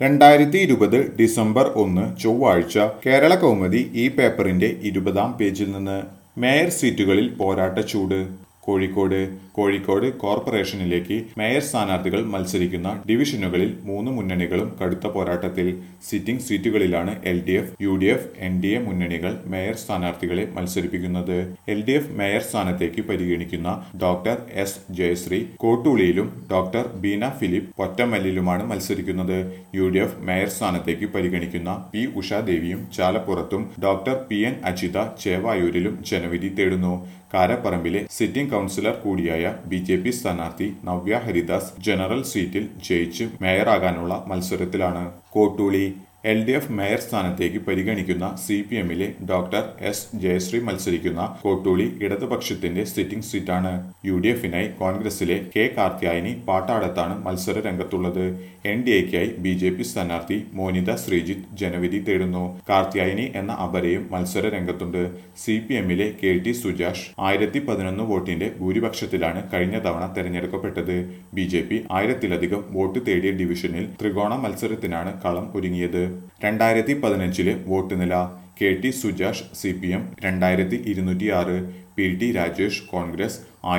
2020 December 1 ചൊവ്വാഴ്ച കേരള കൗമുദി ഈ പേപ്പറിന്റെ 20-ാം പേജിൽ നിന്ന് മേയർ സീറ്റുകളിൽ പോരാട്ട ചൂട്. കോഴിക്കോട് കോർപ്പറേഷനിലേക്ക് മേയർ സ്ഥാനാർത്ഥികൾ മത്സരിക്കുന്ന ഡിവിഷനുകളിൽ മൂന്ന് മുന്നണികളും കടുത്ത പോരാട്ടത്തിൽ. സിറ്റിംഗ് സീറ്റുകളിലാണ് LDF, UDF, NDA മുന്നണികൾ മേയർ സ്ഥാനാർത്ഥികളെ മത്സരിപ്പിക്കുന്നത്. LDF മേയർ സ്ഥാനത്തേക്ക് പരിഗണിക്കുന്ന ഡോക്ടർ S ജയശ്രീ കോട്ടൂളിയിലും ഡോക്ടർ ബീന ഫിലിപ്പ് പൊറ്റമല്ലിലുമാണ് മത്സരിക്കുന്നത്. UDF മേയർ സ്ഥാനത്തേക്ക് പരിഗണിക്കുന്ന P ഉഷാദേവിയും ചാലപ്പുറത്തും ഡോക്ടർ PN അജിത ചേവായൂരിലും ജനവിധി തേടുന്നു. കാരപ്പറമ്പിലെ സിറ്റിംഗ് കൗൺസിലർ കൂടിയായ BJP സ്ഥാനാർത്ഥി നവ്യ ഹരിദാസ് ജനറൽ സീറ്റിൽ ജയിച്ച് മേയറാകാനുള്ള മത്സരത്തിലാണ്. കോട്ടൂളി LDF മേയർ സ്ഥാനത്തേക്ക് പരിഗണിക്കുന്ന CPM-ലെ ഡോക്ടർ S ജയശ്രീ മത്സരിക്കുന്ന കോട്ടൂളി ഇടതുപക്ഷത്തിന്റെ സിറ്റിംഗ് സീറ്റാണ്. UDF-നായി കോൺഗ്രസിലെ K കാർത്യായനി പാട്ടാടത്താണ് മത്സര രംഗത്തുള്ളത്. NDA-ക്കായി BJP സ്ഥാനാർത്ഥി മോനിത ശ്രീജിത്ത് ജനവിധി തേടുന്നു. കാർത്യായനി എന്ന അപരയും മത്സര രംഗത്തുണ്ട്. CPM-ലെ KT സുജാഷ് 1011 വോട്ടിന്റെ ഭൂരിപക്ഷത്തിലാണ് കഴിഞ്ഞ തവണ തെരഞ്ഞെടുക്കപ്പെട്ടത്. BJP 1000-ലധികം വോട്ട് തേടിയ ഡിവിഷനിൽ ത്രികോണ മത്സരത്തിനാണ് കളം ഒരുങ്ങിയത്. 2015 വോട്ട് നില: KT Sujash CPM 2206, PT Rajesh Congress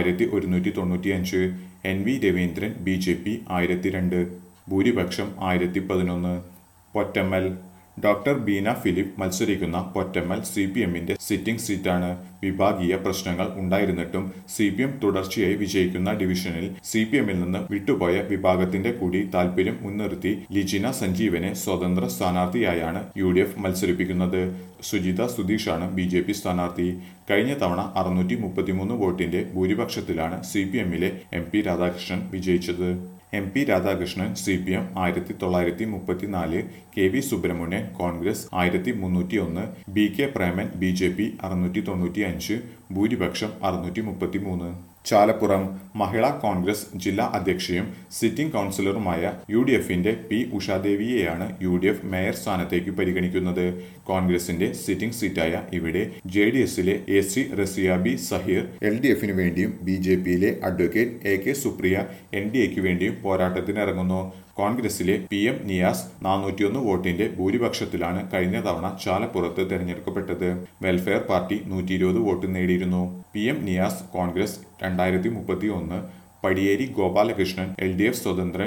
1195, NV Raveendran BJP 1002, ഭൂരിപക്ഷം 1011. പൊറ്റമ്മൽ ഡോക്ടർ ബീന ഫിലിപ്പ് മത്സരിക്കുന്ന പൊറ്റമ്മൽ CPM-ന്റെ സിറ്റിംഗ് സീറ്റാണ്. വിഭാഗീയ പ്രശ്നങ്ങൾ ഉണ്ടായിരുന്നിട്ടും CPM തുടർച്ചയായി വിജയിക്കുന്ന ഡിവിഷനിൽ CPM-ൽ നിന്ന് വിട്ടുപോയ വിഭാഗത്തിന്റെ കൂടി താൽപര്യം മുൻനിർത്തി ലിജിന സഞ്ജീവനെ സ്വതന്ത്ര സ്ഥാനാർത്ഥിയായാണ് UDF മത്സരിപ്പിക്കുന്നത്. സുജിത സുധീഷാണ് BJP സ്ഥാനാർത്ഥി. കഴിഞ്ഞ തവണ 633 വോട്ടിന്റെ ഭൂരിപക്ഷത്തിലാണ് CPM-ലെ MP രാധാകൃഷ്ണൻ വിജയിച്ചത്. MP Radhakrishnan CPM 1934, KV Subramanian Congress 1301, BK Preman BJP 695, ഭൂരിപക്ഷം 633. ചാലപ്പുറം മഹിളാ കോൺഗ്രസ് ജില്ലാ അധ്യക്ഷയും സിറ്റിംഗ് കൗൺസിലറുമായ UDF-ന്റെ P ഉഷാദേവിയെയാണ് UDF മേയർ സ്ഥാനത്തേക്ക് പരിഗണിക്കുന്നത്. കോൺഗ്രസിന്റെ സിറ്റിംഗ് സീറ്റായ ഇവിടെ JDS-ലെ AC റസിയാബി സഹീർ LDF-നു വേണ്ടിയും BJP-ലെ അഡ്വക്കേറ്റ് AK സുപ്രിയ NDA-ക്ക് വേണ്ടിയും പോരാട്ടത്തിനിറങ്ങുന്നു. കോൺഗ്രസിലെ PM നിയാസ് 401 വോട്ടിന്റെ ഭൂരിപക്ഷത്തിലാണ് കഴിഞ്ഞ തവണ ചാലപ്പുറത്ത് തെരഞ്ഞെടുക്കപ്പെട്ടത്. വെൽഫെയർ പാർട്ടി 120 വോട്ട് നേടിയിരുന്നു. PM നിയാസ് കോൺഗ്രസ് 2031, പടിയേരി ഗോപാലകൃഷ്ണൻ LDF സ്വതന്ത്രൻ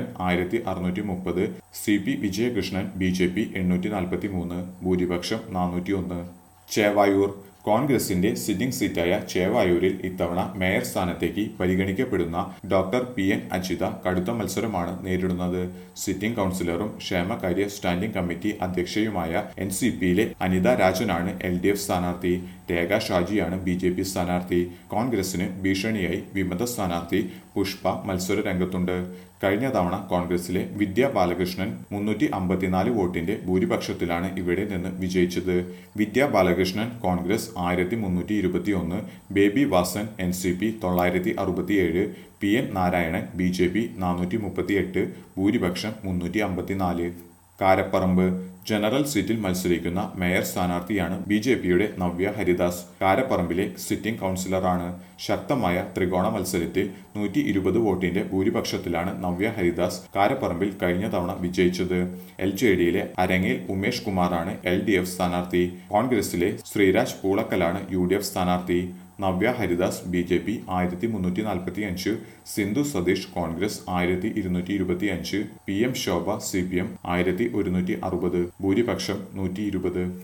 1630, CP വിജയകൃഷ്ണൻ BJP 843, ഭൂരിപക്ഷം 401. ചേവായൂർ കോൺഗ്രസിന്റെ സിറ്റിംഗ് സീറ്റായ ചേവായൂരിൽ ഇത്തവണ മേയർ സ്ഥാനത്തേക്ക് പരിഗണിക്കപ്പെടുന്ന ഡോക്ടർ PN അജിത കടുത്ത മത്സരമാണ് നേരിടുന്നത്. സിറ്റിംഗ് കൗൺസിലറും ക്ഷേമകാര്യ സ്റ്റാൻഡിംഗ് കമ്മിറ്റി അധ്യക്ഷയുമായ NCP-ലെ അനിത രാജനാണ് LDF സ്ഥാനാർത്ഥി. രേഖ ഷാജിയാണ് BJP സ്ഥാനാർത്ഥി. കോൺഗ്രസിന് ഭീഷണിയായി വിമത സ്ഥാനാർത്ഥി പുഷ്പ മത്സര രംഗത്തുണ്ട്. കഴിഞ്ഞ തവണ കോൺഗ്രസിലെ വിദ്യാ ബാലകൃഷ്ണൻ 354 വോട്ടിന്റെ ഭൂരിപക്ഷത്തിലാണ് ഇവിടെ നിന്ന് വിജയിച്ചത്. Vidya Balakrishnan Congress 1321, Baby Vasan NCP 967, PN Narayanan BJP 438, ഭൂരിപക്ഷം 354. കാരപ്പറമ്പ് ജനറൽ സീറ്റിൽ മത്സരിക്കുന്ന മേയർ സ്ഥാനാർത്ഥിയാണ് BJP-യുടെ നവ്യ ഹരിദാസ്. കാരപ്പറമ്പിലെ സിറ്റിംഗ് കൗൺസിലറാണ്. ശക്തമായ ത്രികോണ മത്സരത്തിൽ 120 വോട്ടിന്റെ ഭൂരിപക്ഷത്തിലാണ് നവ്യ ഹരിദാസ് കാരപ്പറമ്പിൽ കഴിഞ്ഞ തവണ വിജയിച്ചത്. LJD-ലെ അരങ്ങേൽ ഉമേഷ് കുമാറാണ് LDF സ്ഥാനാർത്ഥി. കോൺഗ്രസിലെ ശ്രീരാജ് പൂളക്കലാണ് UDF സ്ഥാനാർത്ഥി. നവ്യ ഹരിദാസ് BJP 1345, സിന്ധു സതീഷ് കോൺഗ്രസ് 1225, PM ശോഭ CPM 1160, ഭൂരിപക്ഷം 120.